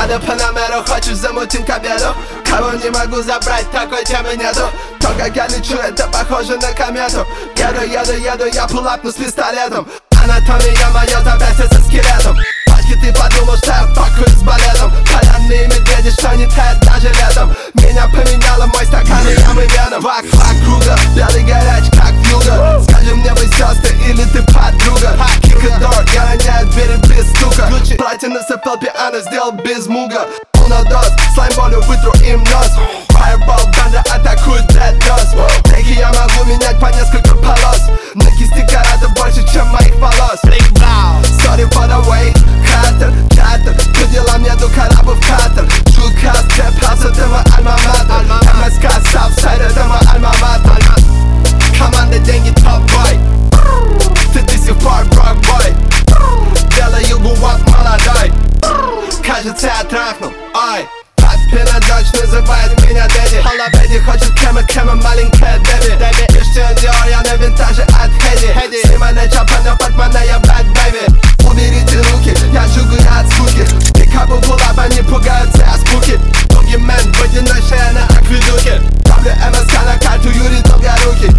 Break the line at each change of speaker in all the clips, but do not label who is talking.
Надо Панамеру, хочешь замутим к обеду? Кого не могу забрать, такой темы нету. То, как я лечу, это похоже на комету. Еду, я пулапну с пистолетом. Анатомия моя запястье со скелетом. Пачки, ты подумал, что я пакую с балетом. Полярные медведи, что не тает даже летом. Меня поменяла мой стакан и ямы веном. Фак круга, белый горячий, как вьюга. Скажи мне, вы сестры или ты подруга? Кикадор, я роняю двери без стука. Платье насыпал, пиано сделал без муга. Дос, слаймболю вытру им нос. Fireball, банда атакует Dead Dust. Треки я могу менять по несколько полос. На кисти карата больше, чем моих волос. Sorry for the wait, катер. По делам еду карабов катер. Чукас, Тепас, это мой альма-матер. МСК, Southside, это мой альма-матер. Команда, деньги, топ-бой. Ты до сих пор брок-бой. Делаю гувак молодой. Кажется, я трахнул, ой. Папина дочь называет меня Дэдди. Холобеди хочет кэма, маленькая Дэби. Криштиан Диор, я на винтаже от Хэдди. Снимали чапана, патмана, я bad baby. Уберите руки, я жугаю от скуки. Пикапы пулапа не пугаются, я спуки. Бугимен, водяной шея на акведуке. Ставлю МСК на карту, Юрий Долгорукий.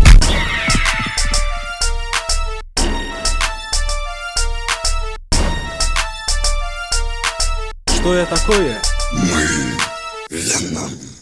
Что я такое?
Мы Веном.